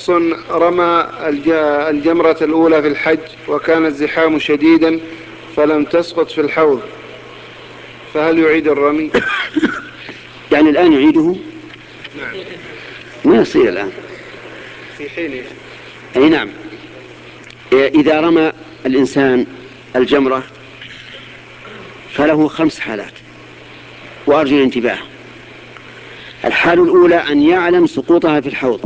شخص رمى الجمرة الأولى في الحج وكان الزحام شديدا فلم تسقط في الحوض، فهل يعيد الرمي؟ يعني الآن يعيده؟ نعم. ما يصير الآن في حينه. أي نعم. إذا رمى الإنسان الجمرة فله 5 حالات، وأرجو الانتباه. الحالة الأولى أن يعلم سقوطها في الحوض.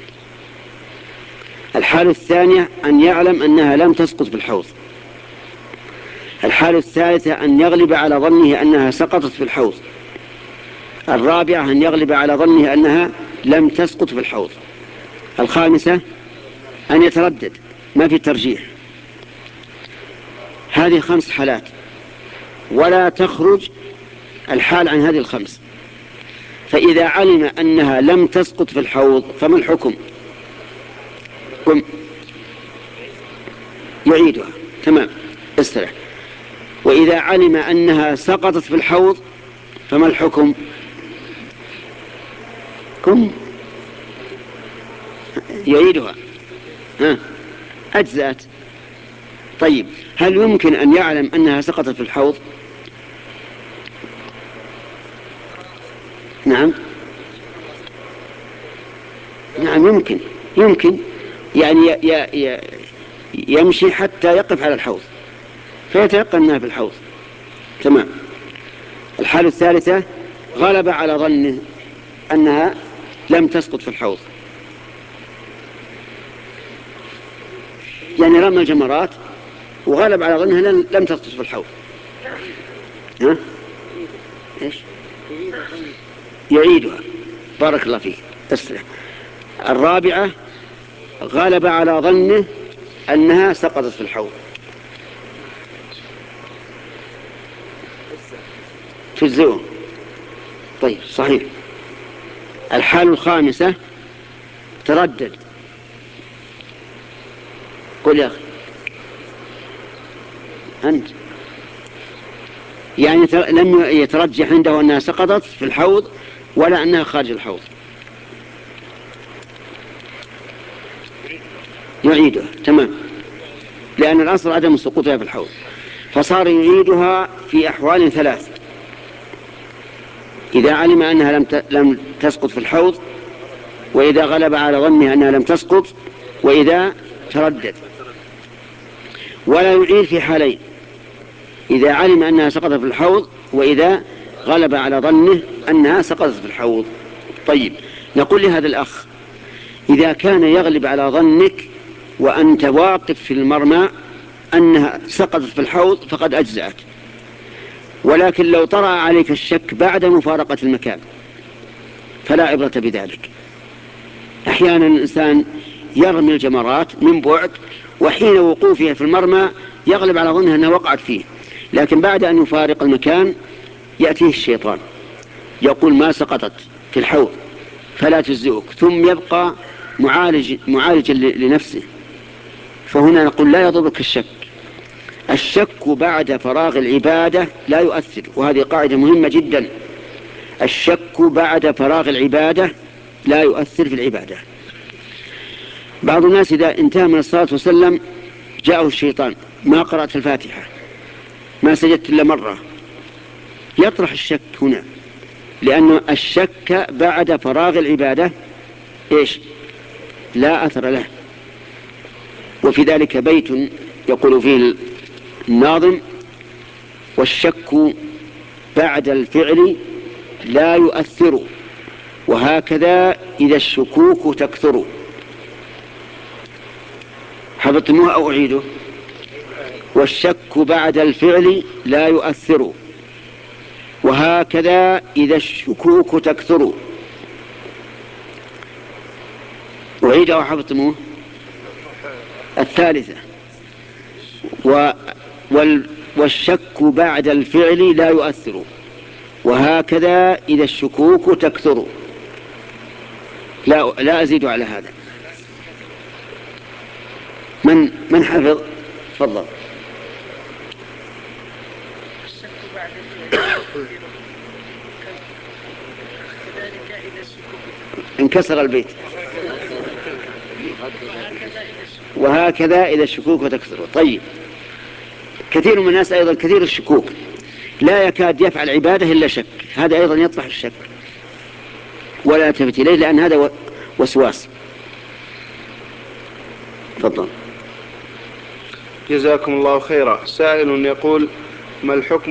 الحالة الثانية أن يعلم أنها لم تسقط في الحوض. الحالة الثالثة أن يغلب على ظنه أنها سقطت في الحوض. الرابعة أن يغلب على ظنه أنها لم تسقط في الحوض. الخامسة أن يتردد، ما في ترجيح. هذه 5 حالات، ولا تخرج الحال عن هذه ال5. فإذا علم أنها لم تسقط في الحوض فما الحكم؟ يعيدها. تمام، استرح. وإذا علم أنها سقطت في الحوض فما الحكم؟ يعيدها. أجزأت. طيب، هل يمكن أن يعلم أنها سقطت في الحوض؟ نعم يمكن يعني يمشي حتى يقف على الحوض فيتيقن أنها في الحوض. تمام. الحالة الثالثة غلب على ظنه أنها لم تسقط في الحوض، يعني رمى الجمرات وغلب على ظنها لم تسقط في الحوض. إيش؟ يعيدها. بارك الله فيك. الرابعة غلب على ظنه أنها سقطت في الحوض. في الزوم. طيب، صحيح. الحالة الخامسة تردد. قل يا أخي أنت. يعني لم يترجح عنده أنها سقطت في الحوض ولا أنها خارج الحوض. يعيدها. تمام، لأن الأصل عدم سقوطها في الحوض، فصار يعيدها في أحوال 3: إذا علم أنها لم تسقط في الحوض، وإذا غلب على ظنه أنها لم تسقط، وإذا تردد. ولا يعيد في حالين: إذا علم أنها سقطت في الحوض، وإذا غلب على ظنه أنها سقطت في الحوض. طيب، نقول لهذا الأخ: إذا كان يغلب على ظنك وأنت واقف في المرمى أنها سقطت في الحوض فقد أجزأت. ولكن لو طرأ عليك الشك بعد مفارقة المكان فلا عبرة بذلك. أحيانا الإنسان يرمي الجمرات من بعد، وحين وقوفها في المرمى يغلب على ظنها أنها وقعت فيه، لكن بعد أن يفارق المكان يأتيه الشيطان يقول ما سقطت في الحوض فلا تجزئك، ثم يبقى معالجا لنفسه. فهنا نقول لا يضرك الشك بعد فراغ العبادة لا يؤثر، وهذه قاعدة مهمة جدا. الشك بعد فراغ العبادة لا يؤثر في العبادة. بعض الناس إذا انتهى من الصلاة وسلم جاءه الشيطان: ما قرأت الفاتحة، ما سجدت إلا مرة، يطرح الشك هنا، لأن الشك بعد فراغ العبادة إيش؟ لا أثر له. وفي ذلك بيت يقول فيه الناظم: والشك بعد الفعل لا يؤثر، وهكذا إذا الشكوك تكثر. حفظتموه أو أعيده؟ والشك بعد الفعل لا يؤثر، وهكذا إذا الشكوك تكثر. أعيده أو حفظتموه؟ الثالثة: والشك بعد الفعل لا يؤثر، وهكذا إذا الشكوك تكثر. لا أزيد على هذا. من حفظ؟ تفضل. الشك بعد الفعل كذلك إذا الشكوك انكسر البيت. وهكذا إذا الشكوك وتكثر. طيب، كثير من الناس أيضا كثير الشكوك، لا يكاد يفعل عبادة إلا شك، هذا أيضا يطرح الشك ولا يلتفت إليه لأن هذا وسواس. تفضل. جزاكم الله خيرا. سائل يقول: ما الحكم